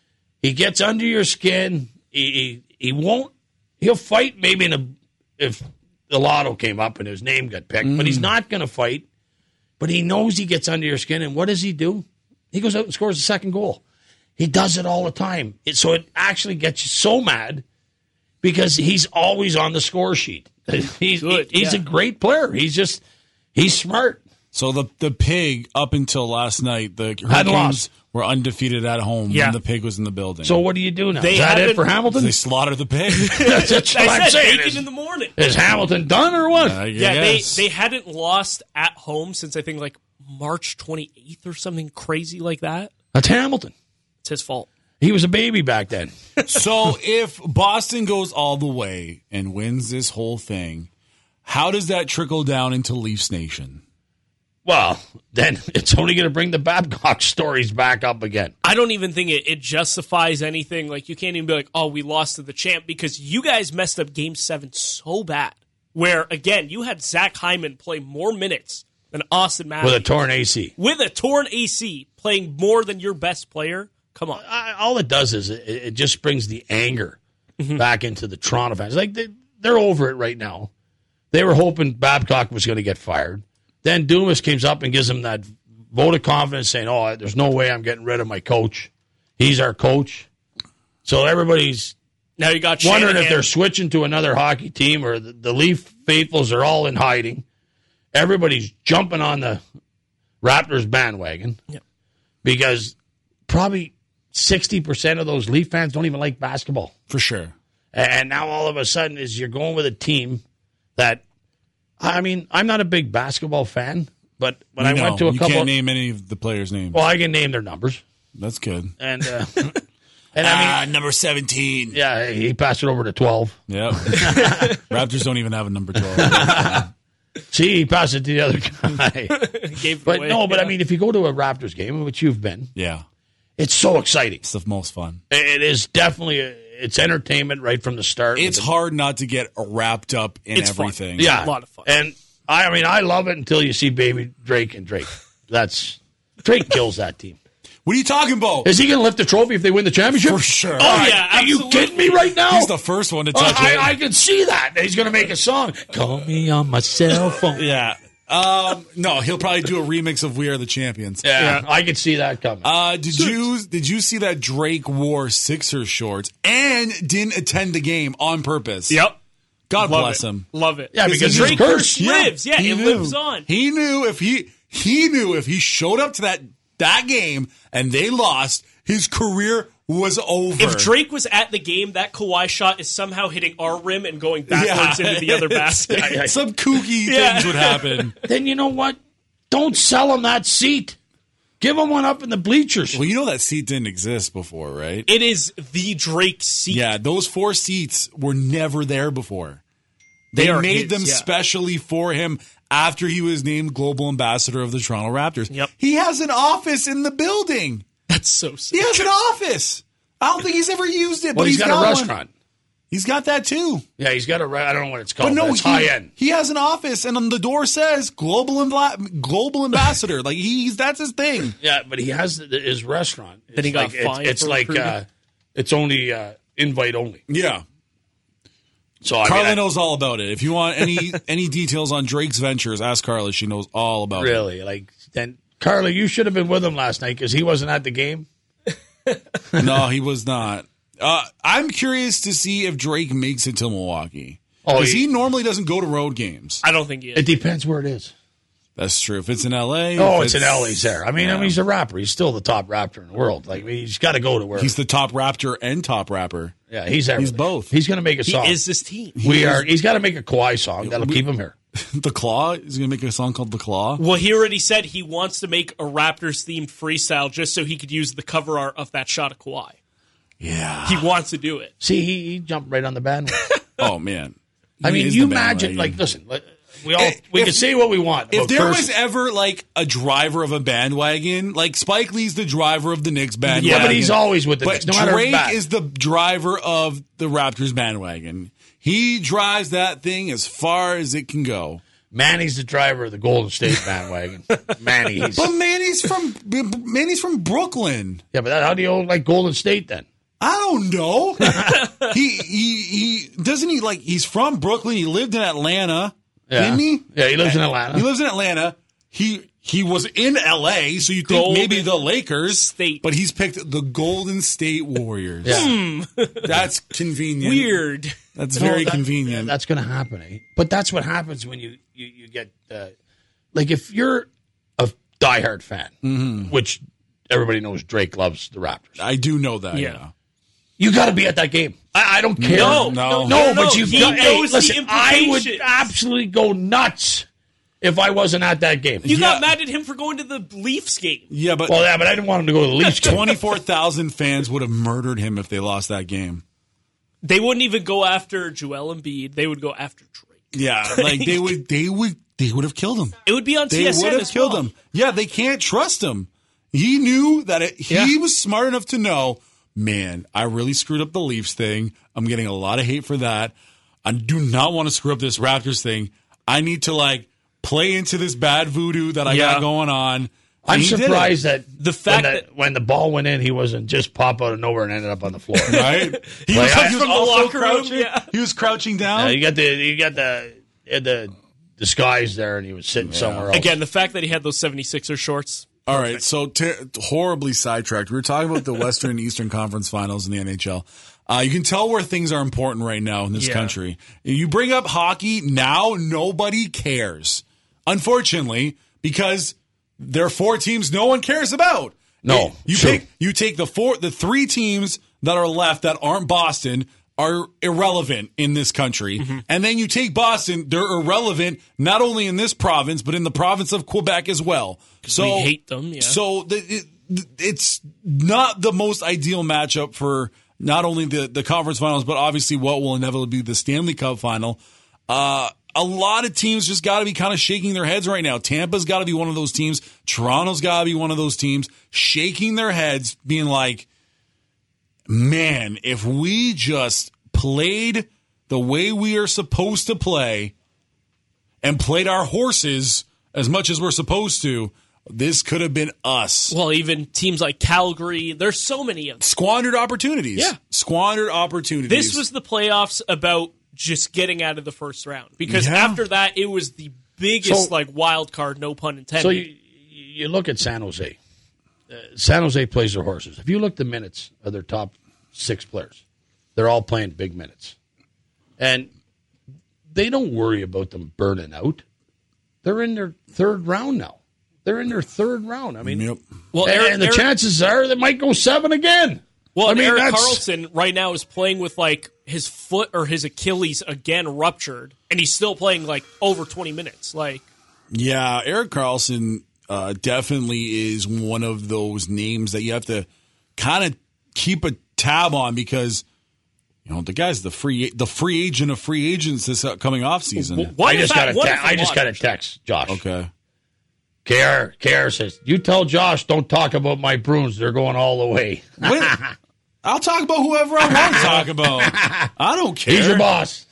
He gets under your skin. He won't. He'll fight maybe if the lotto came up and his name got picked, but he's not going to fight. But he knows he gets under your skin, and what does he do? He goes out and scores the second goal. He does it all the time. So it actually gets you so mad because he's always on the score sheet. He's a great player. He's smart. So the Pig, up until last night, the Hurricanes were undefeated at home when the Pig was in the building. So what do you do now? Is that it for Hamilton? They slaughtered the Pig. That's what I'm saying. Bacon in the morning. Is Hamilton done or what? They hadn't lost at home since I think like March 28th or something crazy like that. That's Hamilton. It's his fault. He was a baby back then. So if Boston goes all the way and wins this whole thing, how does that trickle down into Leafs Nation? Well, then it's only going to bring the Babcock stories back up again. I don't even think it justifies anything. Like, you can't even be like, oh, we lost to the champ, because you guys messed up Game 7 so bad. Where, again, you had Zach Hyman play more minutes than Austin Matthews. With a torn AC. With a torn AC, playing more than your best player. Come on. All it does is it just brings the anger back into the Toronto fans. Like, they're over it right now. They were hoping Babcock was going to get fired. Then Dumas comes up and gives him that vote of confidence saying, oh, there's no way I'm getting rid of my coach. He's our coach. So everybody's now you got wondering if they're switching to another hockey team, or the Leaf faithfuls are all in hiding. Everybody's jumping on the Raptors bandwagon because probably 60% of those Leaf fans don't even like basketball. For sure. And now all of a sudden you're going with a team that, I mean, I'm not a big basketball fan, but when I went to a couple... You can't name any of the players' names. Well, I can name their numbers. That's good. And I mean... number 17. Yeah, he passed it over to 12. Yep. Raptors don't even have a number 12. See, he passed it to the other guy. But I mean, if you go to a Raptors game, which you've been... Yeah. It's so exciting. It's the most fun. It is definitely... It's entertainment right from the start. It's hard not to get wrapped up in everything. Fun. Yeah, a lot of fun. And I mean, I love it until you see baby Drake and Drake. Drake kills that team. What are you talking about? Is he going to lift the trophy if they win the championship? For sure. Oh, yeah, Are you kidding me right now? He's the first one to touch it. I can see that. He's going to make a song. Call me on my cell phone. Yeah. No, he'll probably do a remix of "We Are the Champions." Yeah, I could see that coming. Did you see that Drake wore Sixers shorts and didn't attend the game on purpose? Yep. God bless him. Love it. Yeah, because Drake curse lives. Yeah, it lives on. He knew if he showed up to that game and they lost, his career was over. If Drake was at the game, that Kawhi shot is somehow hitting our rim and going backwards into the other basket. Some kooky things would happen. Then you know what? Don't sell him that seat. Give him one up in the bleachers. Well, you know that seat didn't exist before, right? It is the Drake seat. Yeah, those 4 seats were never there before. They made them specially for him after he was named global ambassador of the Toronto Raptors. Yep. He has an office in the building. That's so sick. He has an office. I don't think he's ever used it. Well, but he's got a restaurant. One. He's got that too. Yeah, he's got I don't know what it's called. But no, it's high end. He has an office, and on the door says global ambassador. Like that's his thing. Yeah, but he has his restaurant. Then he got fined. It's like it's only invite only. Yeah. So Carla knows all about it. If you want any details on Drake's ventures, ask Carla. She knows all about it. Really? Like then, Carla, you should have been with him last night because he wasn't at the game. No, he was not. I'm curious to see if Drake makes it to Milwaukee. Because he normally doesn't go to road games. I don't think he is. It depends where it is. That's true. If it's in L.A. It's in L.A. He's there. I mean, he's a rapper. He's still the top rapper in the world. Like, he's got to go to where. He's the top rapper and top rapper. Yeah, he's everything. He's both. He's going to make a song. He is this team. He's got to make a Kawhi song. That'll keep him here. The Claw? He's going to make a song called The Claw? Well, he already said he wants to make a Raptors-themed freestyle just so he could use the cover art of that shot of Kawhi. Yeah. He wants to do it. See, he jumped right on the bandwagon. Oh, man. I mean, you imagine, like, listen, we can say what we want. If there was ever, like, a driver of a bandwagon, like, Spike Lee's the driver of the Knicks bandwagon. Yeah, but he's always with the Knicks, no matter Drake is the driver of the Raptors bandwagon. He drives that thing as far as it can go. Manny's the driver of the Golden State bandwagon. But Manny's from Brooklyn. Yeah, but how do you like Golden State then? I don't know. he doesn't he like he's from Brooklyn. He lived in Atlanta, didn't he? Yeah, he lives in Atlanta. He lives in Atlanta. He was in L.A., so you think maybe the Lakers, State. but he's picked the Golden State Warriors. Yeah. That's convenient. Weird. That's very convenient. That's going to happen, eh? But that's what happens when you get like if you're a diehard fan, which everybody knows Drake loves the Raptors. I do know that. Yeah. You got to be at that game. I don't care. No, but you got. Hey, knows listen, the I would implications. absolutely go nuts if I wasn't at that game. You got mad at him for going to the Leafs game. Yeah, but but I didn't want him to go to the Leafs game. 24,000 fans would have murdered him if they lost that game. They wouldn't even go after Joel Embiid. They would go after Drake. Yeah, like they would have killed him. It would be on They TSN would have as killed well. him. Yeah, they can't trust him. He knew that he was smart enough to know, man, I really screwed up the Leafs thing. I'm getting a lot of hate for that. I do not want to screw up this Raptors thing. I need to play into this bad voodoo that I got going on. I'm surprised that the fact that when the ball went in, he wasn't just pop out of nowhere and ended up on the floor. Right? He Like, was from the also locker room, crouching. yeah. He was crouching down. you got the disguise there, and he was sitting somewhere else. again, the fact that he had those 76er shorts. All right, so horribly sidetracked. We were talking about the Western and Eastern Conference Finals in the NHL. You can tell where things are important right now in this country. You bring up hockey, now nobody cares. Unfortunately, because there are 4 teams no one cares about. No, You take the 3 teams that are left that aren't Boston are irrelevant in this country. And then you take Boston, they're irrelevant not only in this province, but in the province of Quebec as well. So we hate them, yeah. So it's not the most ideal matchup for not only the conference finals, but obviously what will inevitably be the Stanley Cup final. A lot of teams just got to be kind of shaking their heads right now. Tampa's got to be one of those teams. Toronto's got to be one of those teams shaking their heads, being like, man, if we just played the way we are supposed to play and played our horses as much as we're supposed to, this could have been us. Well, even teams like Calgary, there's so many of them. Squandered opportunities. Yeah. Squandered opportunities. This was the playoffs about just getting out of the first round. Because after that, it was the biggest wild card, no pun intended. So you look at San Jose. San Jose plays their horses. If you look at the minutes of their top 6 players, they're all playing big minutes. And they don't worry about them burning out. They're in their 3rd round now. They're in their 3rd round. I mean, well, and the chances are they might go 7 again. Well, I mean, Erik Karlsson right now is playing with his foot or his Achilles again ruptured, and he's still playing over 20 minutes. Yeah, Erik Karlsson definitely is one of those names that you have to kind of keep a tab on because the guy's the free agent of free agents this coming off season. I just got a text, Josh. Okay. KR says, you tell Josh don't talk about my Bruins. They're going all the way. I'll talk about whoever I want to talk about. I don't care. He's your boss.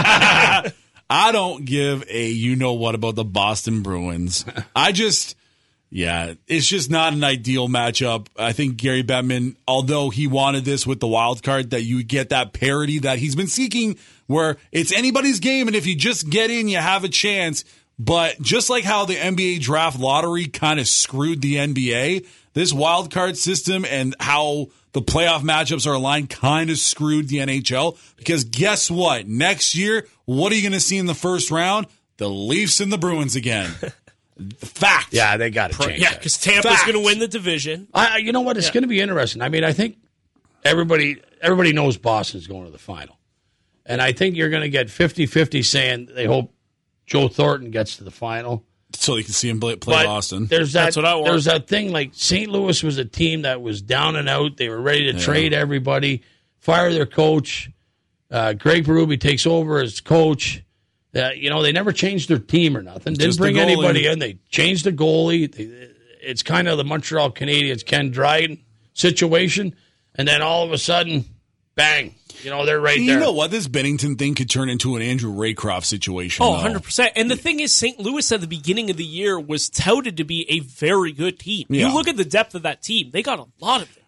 I don't give a you-know-what about the Boston Bruins. It's just not an ideal matchup. I think Gary Bettman, although he wanted this with the wild card, that you get that parity that he's been seeking where it's anybody's game, and if you just get in, you have a chance. But just like how the NBA draft lottery kind of screwed the NBA, this wild card system and how the playoff matchups are aligned kind of screwed the NHL. Because guess what? Next year, what are you going to see in the first round? The Leafs and the Bruins again. Fact. Yeah, they got to change that. Because Tampa's going to win the division. You know what? It's going to be interesting. I mean, I think everybody knows Boston's going to the final. And I think you're going to get 50-50 saying they hope Joe Thornton gets to the final. So you can see him play Boston. That's what I want. There's that thing like St. Louis was a team that was down and out. They were ready to trade everybody, fire their coach. Greg Berube takes over as coach. They never changed their team or nothing. Didn't bring anybody in. They changed the goalie. It's kind of the Montreal Canadiens, Ken Dryden situation. And then all of a sudden, bang. They're right there. You know what? This Bennington thing could turn into an Andrew Raycroft situation. Oh, 100%. And the thing is, St. Louis at the beginning of the year was touted to be a very good team. Yeah. You look at the depth of that team. They got a lot of it.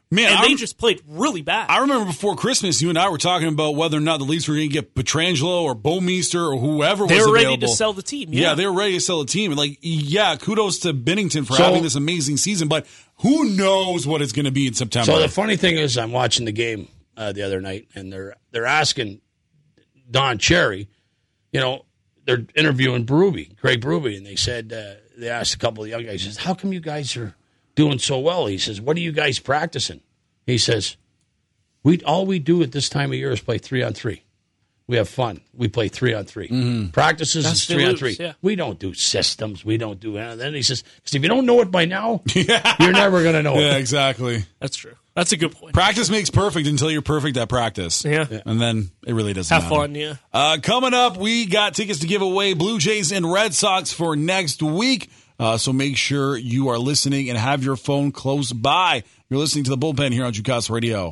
Man, and they just played really bad. I remember before Christmas, you and I were talking about whether or not the Leafs were going to get Pietrangelo or Bouwmeester or whoever was available. They were ready to sell the team. Yeah, they were ready to sell the team. And kudos to Binnington for having this amazing season, but who knows what it's going to be in September. So the funny thing is, I'm watching the game the other night, and they're asking Don Cherry, they're interviewing Craig Berube, and they said, they asked a couple of young guys, how come you guys are doing so well? He says, what are you guys practicing? He says, all we do at this time of year is play 3-on-3. We have fun. We play 3-on-3. Mm-hmm. Practices is 3-on-3. Yeah. We don't do systems. We don't do anything. He says, because if you don't know it by now, you're never going to know it. Yeah, exactly. That's true. That's a good point. Practice makes perfect until you're perfect at practice. Yeah. And then it really doesn't Have matter. fun, yeah. Coming up, we got tickets to give away, Blue Jays and Red Sox for next week. So make sure you are listening and have your phone close by. You're listening to The Bullpen here on Jukasa Radio.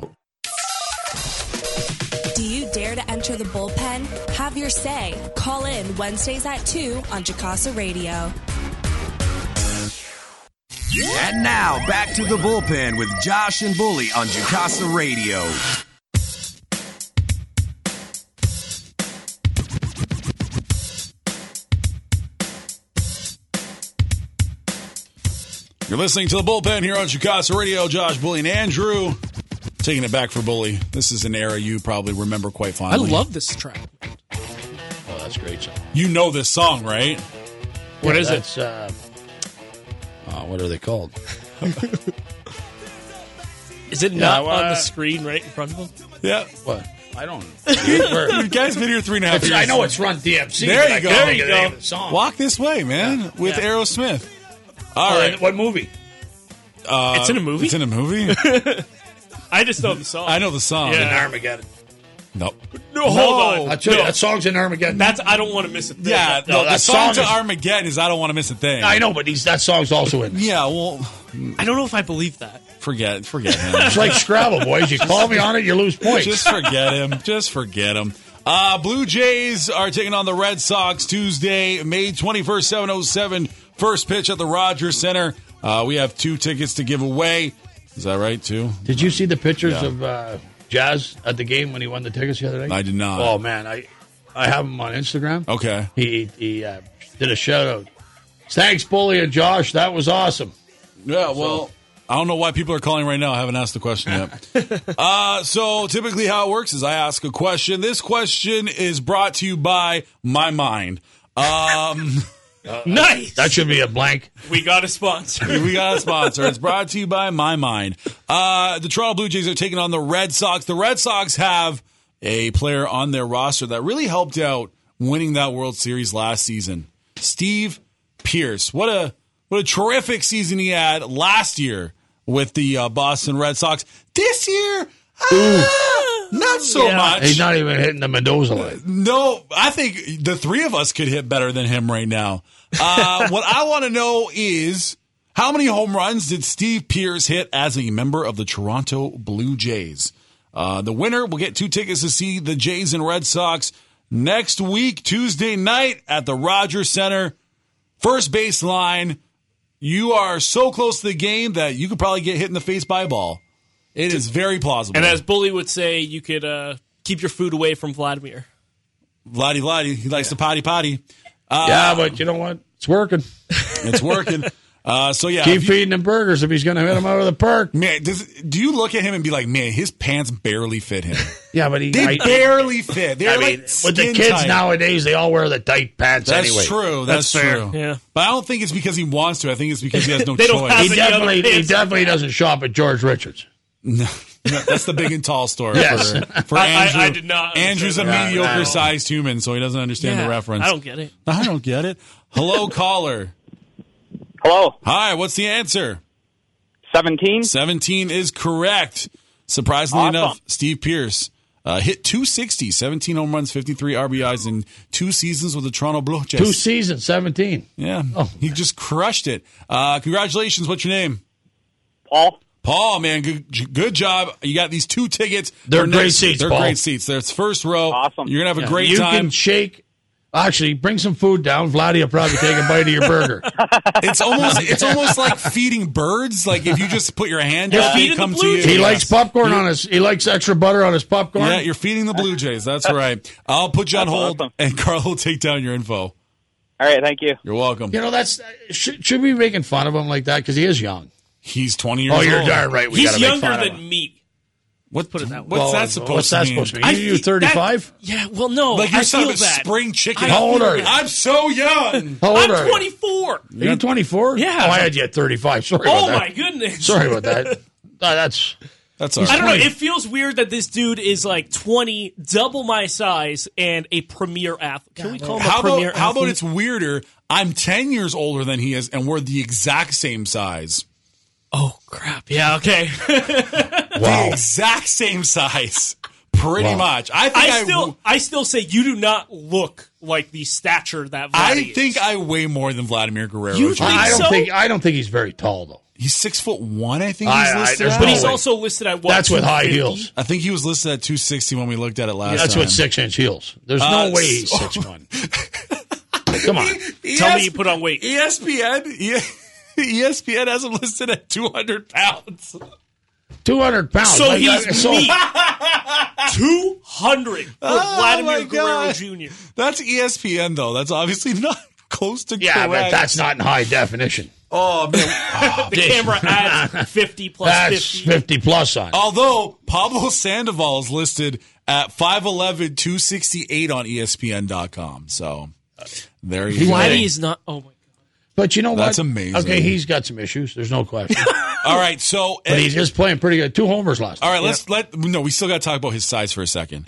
Do you dare to enter the bullpen? Have your say. Call in Wednesdays at 2 on Jukasa Radio. And now, back to the bullpen with Josh and Bully on Jukasa Radio. You're listening to The Bullpen here on Jukasa Radio. Josh, Bully, and Andrew. Taking it back for Bully. This is an era you probably remember quite fondly. I love this track. Oh, that's a great song. You know this song, right? What is it? What are they called? Is it not on the screen right in front of them? Yeah. What? I don't know. You guys been here 3.5 years. I know it's Run DMC. There you go. There you go. The song. Walk This Way, man, with Aerosmith. All right. What movie? It's in a movie? It's in a movie? I just know the song. I know the song. In Armageddon. Nope. No, hold on. I'll tell you, that song's in Armageddon. I don't want to miss a thing. Yeah, the song to Armageddon is I Don't Want to Miss a Thing. I know, but that song's also in there. Yeah, well, I don't know if I believe that. Forget him. It's like Scrabble, boys. You call me on it, you lose points. Just forget him. Blue Jays are taking on the Red Sox Tuesday, May 21st, 7:07. First pitch at the Rogers Center. We have 2 tickets to give away. Is that right, too? Did you see the pictures of Jazz at the game when he won the tickets the other night? I did not. Oh, man. I have him on Instagram. Okay. He did a shout-out. Thanks, Bully and Josh. That was awesome. Yeah, well, I don't know why people are calling right now. I haven't asked the question yet. So typically how it works is I ask a question. This question is brought to you by My Mind. Nice. That should be a blank. We got a sponsor. It's brought to you by My Mind. The Toronto Blue Jays are taking on the Red Sox. The Red Sox have a player on their roster that really helped out winning that World Series last season. Steve Pearce. What a terrific season he had last year with the Boston Red Sox. This year, not so much. He's not even hitting the Mendoza line. No, I think the 3 of us could hit better than him right now. What I want to know is how many home runs did Steve Pearce hit as a member of the Toronto Blue Jays? The winner will get 2 tickets to see the Jays and Red Sox next week, Tuesday night at the Rogers Center. First base line. You are so close to the game that you could probably get hit in the face by a ball. It is very plausible. And as Bully would say, you could keep your food away from Vladimir. Vladdy, he likes to potty. Yeah, but you know what? It's working. It's working. So yeah, keep feeding him burgers if he's going to hit him out of the park. Man, do you look at him and be like, man, his pants barely fit him? Yeah, but they barely fit. They're with the kids tight. nowadays, they all wear the tight pants That's anyway. True. That's true. Yeah. But I don't think it's because he wants to. I think it's because he has no They choice. don't have He definitely doesn't shop at George Richards. No, that's the big and tall store. Yes. For Andrew. I did not. Andrew's a mediocre-sized human, so he doesn't understand the reference. I don't get it. I don't get it. Hello, caller. Hello. Hi, what's the answer? 17. 17 is correct. Surprisingly Awesome. enough, Steve Pearce hit 260, 17 home runs, 53 RBIs in 2 seasons with the Toronto Blue Jays. 2 seasons, 17. Yeah, he just crushed it. Congratulations. What's your name? Paul, man, good job. You got these 2 tickets. They're great seats, They're Paul. great seats. There's first row. Awesome. You're going to have a great you time. can shake Actually, bring some food down. Vladdy will probably take a bite of your burger. It's almost like feeding birds. Like if you just put your hand out, they come to you. He likes popcorn he likes extra butter on his popcorn. Yeah, you're feeding the Blue Jays. That's right. I'll put you on hold, and Carl will take down your info. All right, thank you. You're welcome. You know, that's should we be making fun of him like that? Because he is young. He's 20 years old. Oh, you're darn right. He's younger than me. What's Put it that way. What's that supposed to mean? You 35? Yeah, well, no. Like you're I feel a that. spring chicken. How old are you? I'm so young. How old are I'm 24. Are you 24? Yeah. Oh, I had you at 35. Sorry about that. Oh, my goodness. Sorry about that. That's all right. I don't know. It feels weird that this dude is like 20, double my size, and a premier athlete. Can we call him a premier athlete? How about it's weirder? I'm 10 years older than he is, and we're the exact same size. Oh, crap. Yeah, okay. The exact same size. Pretty much. I still say you do not look like the stature that Vladdy I think I weigh more than Vladimir Guerrero. You think I don't think he's very tall, though. He's 6'1", I think he's listed at. But he's also listed at what? That's with high heels. I think he was listed at 260 when we looked at it last time. That's with 6-inch heels. There's no way he's 6'1". Come on. Tell me you put on weight. ESPN has him listed at 200 pounds. 200 pounds. So he's me. 200 for Vladimir Guerrero Jr. That's ESPN, though. That's obviously not close to correct. But that's not in high definition. Oh, man. The camera adds 50 plus that's 50. 50 plus on it. Although Pablo Sandoval is listed at 5'11", 268 on ESPN.com. So there you go. Vladdy is not. Oh, my God. But you know what? That's amazing. Okay, he's got some issues. There's no question. All right, so but he's just playing pretty good. 2 homers last night. All right, we still got to talk about his size for a second.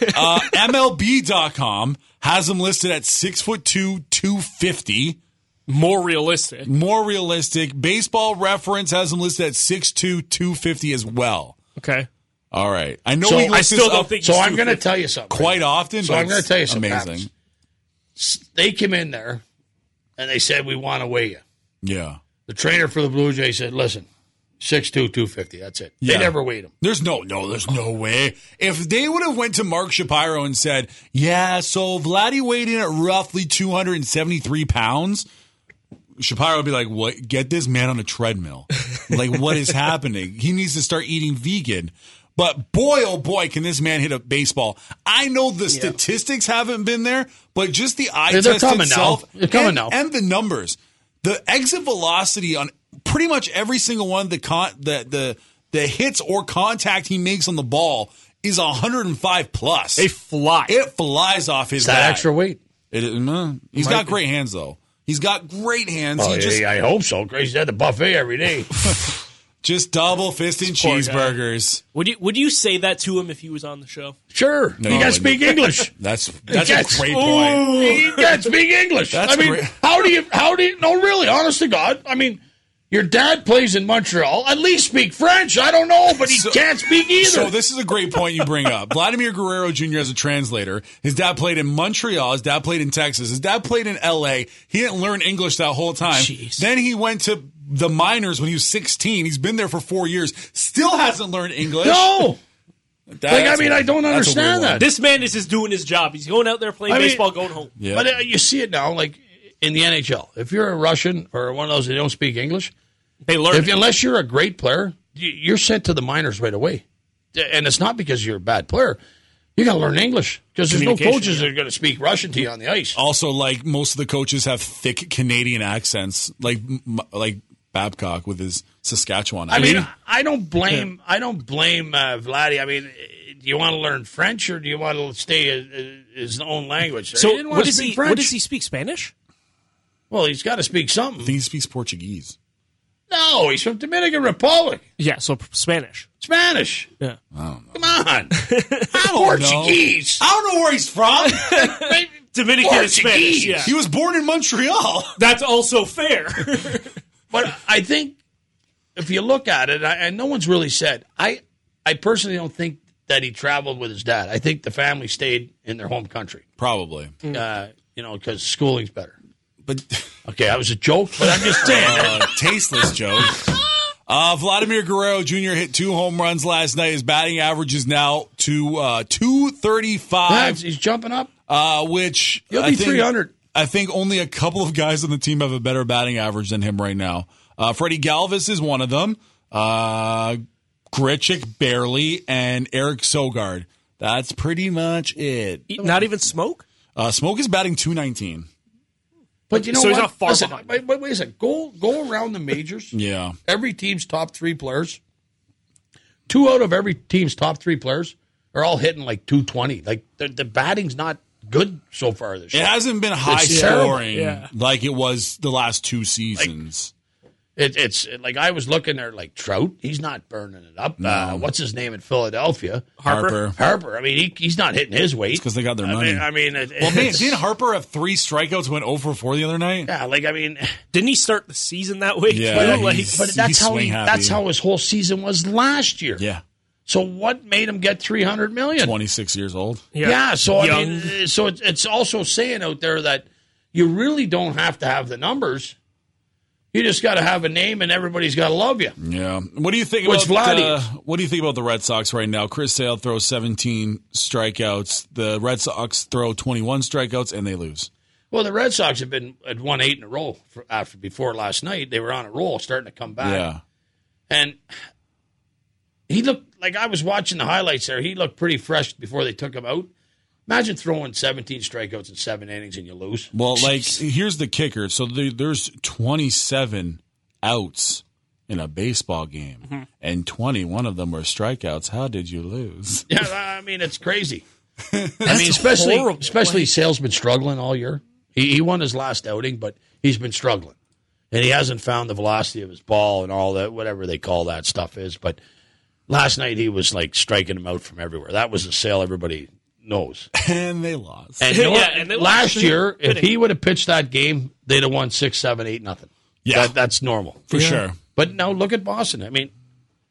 MLB.com has him listed at 6'2", 250. More realistic. Baseball Reference has him listed at 6'2", 250 as well. Okay. All right. I know so we looked I still this don't up think so I'm going to tell you something. Quite often. So I'm going to tell you something. Amazing. They came in there and they said, we want to weigh you. Yeah. The trainer for the Blue Jays said, listen, 6'2", 250. That's it. Yeah. They never weighed him. There's no way. If they would have went to Mark Shapiro and said, yeah, so Vladdy weighed in at roughly 273 pounds, Shapiro would be like, what? Get this man on a treadmill. Like, what is happening? He needs to start eating vegan. But boy, oh boy, can this man hit a baseball. I know the statistics haven't been there, but just the eye test itself They're coming now. And the numbers. The exit velocity on pretty much every single one of the hits or contact he makes on the ball is 105 plus. They fly. It flies off his bat. That extra weight. He's got great hands, though. He's got great hands. Oh, I hope so. He's at the buffet every day. Just double fisting cheeseburgers. Would you say that to him if he was on the show? Sure. No, you got to speak English. That's a great point. You got to speak English. That's great. how do you no, really, honest to God. I mean, your dad plays in Montreal. At least speak French. I don't know, but he can't speak either. So this is a great point you bring up. Vladimir Guerrero Jr. as a translator. His dad played in Montreal. His dad played in Texas. His dad played in L.A. He didn't learn English that whole time. Jeez. Then he went to the minors when he was 16. He's been there for 4 years. Still hasn't learned English. No. I don't understand that. This man is just doing his job. He's going out there playing baseball, going home. Yeah. But you see it now, like in the NHL. If you're a Russian or one of those that don't speak English, they learn. Unless you're a great player, you're sent to the minors right away. And it's not because you're a bad player. You got to learn English because there's no coaches that are going to speak Russian to you on the ice. Also, like most of the coaches have thick Canadian accents, like Babcock with his Saskatchewan accent. I don't blame Vladdy. I mean, do you want to learn French or do you want to stay his own language? So what does he speak? Spanish? Well, he's got to speak something. I think he speaks Portuguese. No, he's from Dominican Republic. Yeah, so Spanish. Yeah. I don't know. Come on. I don't Portuguese. know. I don't know where he's from. Dominican and Spanish. Yeah. He was born in Montreal. That's also fair. But I think if you look at it, and no one's really said, I personally don't think that he traveled with his dad. I think the family stayed in their home country. Probably. Because schooling's better. But okay, that was a joke, but I'm just saying. Tasteless joke. Vladimir Guerrero Jr. hit 2 home runs last night. His batting average is now to 235. He's jumping up. which He'll be 300. I think only a couple of guys on the team have a better batting average than him right now. Freddie Galvis is one of them. Grichuk barely, and Eric Sogard. That's pretty much it. Not even Smoke? Smoke is batting .219. But you know So what? he's not far Listen, behind. wait a second. Go around the majors. Yeah. Every team's top 3 players. 2 out of every team's top 3 players are all hitting like 220. Like the batting's not good so far this year. It hasn't been high It's terrible. scoring like it was the last 2 seasons. It's like I was looking there like Trout. He's not burning it up. No. What's his name in Philadelphia? Harper. Harper. I mean, he's not hitting his weight. Because they got their money. I mean, Well, man, didn't Harper have 3 strikeouts, went 0 for 4 the other night? yeah, like I mean, Didn't he start the season that way? Yeah, too? Like, he's- but that's how swing happy. that's how his whole season was last year. Yeah. So what made him get $300 million? 26 years old. Yeah, so Young. I mean, so it's also saying out there that you really don't have to have the numbers. You just got to have a name, and everybody's got to love you. Yeah. What do you think Which about Vladdy is. what do you think about the Red Sox right now? Chris Sale throws 17 strikeouts. The Red Sox throw 21 strikeouts, and they lose. Well, the Red Sox had won 8 in a row before last night. They were on a roll, starting to come back. Yeah. And he looked like I was watching the highlights there. He looked pretty fresh before they took him out. Imagine throwing 17 strikeouts in 7 innings and you lose. Well, like, here's the kicker. So there's 27 outs in a baseball game, and 21 of them were strikeouts. How did you lose? Yeah, I mean, it's crazy. I mean, especially Sale's been struggling all year. He won his last outing, but he's been struggling. And he hasn't found the velocity of his ball and all that, whatever they call that stuff is. But last night he was like striking him out from everywhere. That was a Sale everybody knows. And they lost. And, you know Yeah, what? and they last lost. year, if he would have pitched that game, they'd have won 6, 7, 8, nothing. Yeah. That's normal. For sure. But now look at Boston. I mean,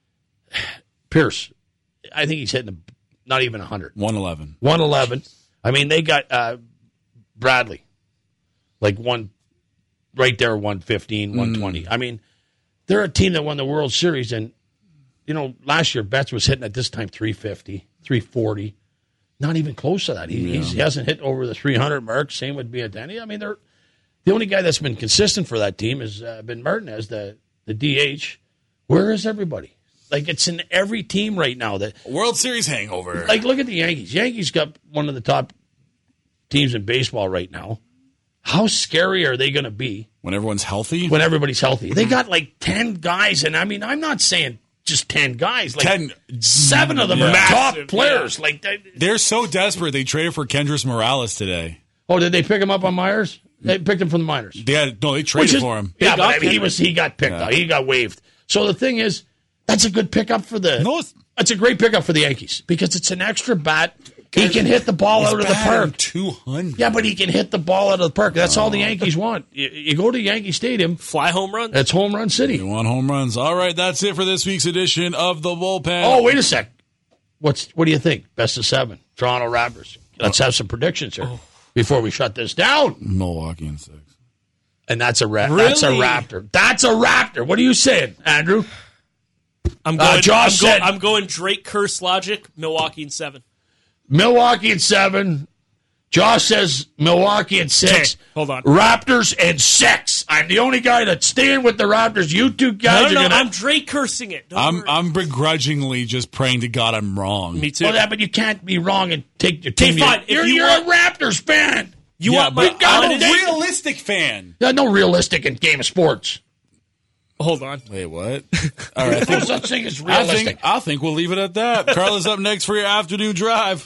Pierce, I think he's hitting not even 100. 111. 111. I mean, they got Bradley, like one right there, 115, 120. I mean, they're a team that won the World Series, and you know, last year Betts was hitting at this time 350, 340, not even close to that. He hasn't hit over the 300 mark. Same with Biadenny. I mean, they're the only guy that's been consistent for that team has been Martinez, the DH. Where is everybody? Like, it's in every team right now. That World Series hangover. like, look at the Yankees. Yankees got one of the top teams in baseball right now. How scary are they going to be When everyone's healthy? when everybody's healthy? They got like 10 guys, and I mean, I'm not saying just 10 guys. Like 10. 7 of them are top Massive, players. Like, They're so desperate, they traded for Kendrys Morales today. oh, did they pick him up on Myers? They picked him from the minors. They traded for him. Yeah, got but I mean, Kendrick. he got picked up. He got waived. So the thing is, that's a good pickup for the. No, it's- That's a great pickup for the Yankees because it's an extra bat. He can hit the ball out of the park. 200. Yeah, but he can hit the ball out of the park. That's all the Yankees want. You go to Yankee Stadium, Fly home run? it's home run They city. want home runs. All right, that's it for this week's edition of the Bullpen. Oh, wait a sec. What do you think? Best of 7, Toronto Raptors. Let's have some predictions here before we shut this down. Milwaukee in 6. And that's a That's a Really? Raptor. That's a Raptor. What are you saying, Andrew? I'm going, Josh said- I'm going Drake curse logic, Milwaukee in 7. Milwaukee at 7. Josh says Milwaukee at 6. Okay, hold on. Raptors and 6. I'm the only guy that's staying with the Raptors. You two guys No, are going I'm to. Drake cursing it. Don't worry. I'm begrudgingly just praying to God I'm wrong. Me too. Well, but you can't be wrong and take your team. fine. If You're you a want- Raptors fan. you want my but I'm a honest- realistic fan. There's no realistic in game of sports. Hold on. Wait, what? All right, There's no such thing as I realistic. think we'll leave it at that. Carla's up next for your afternoon drive.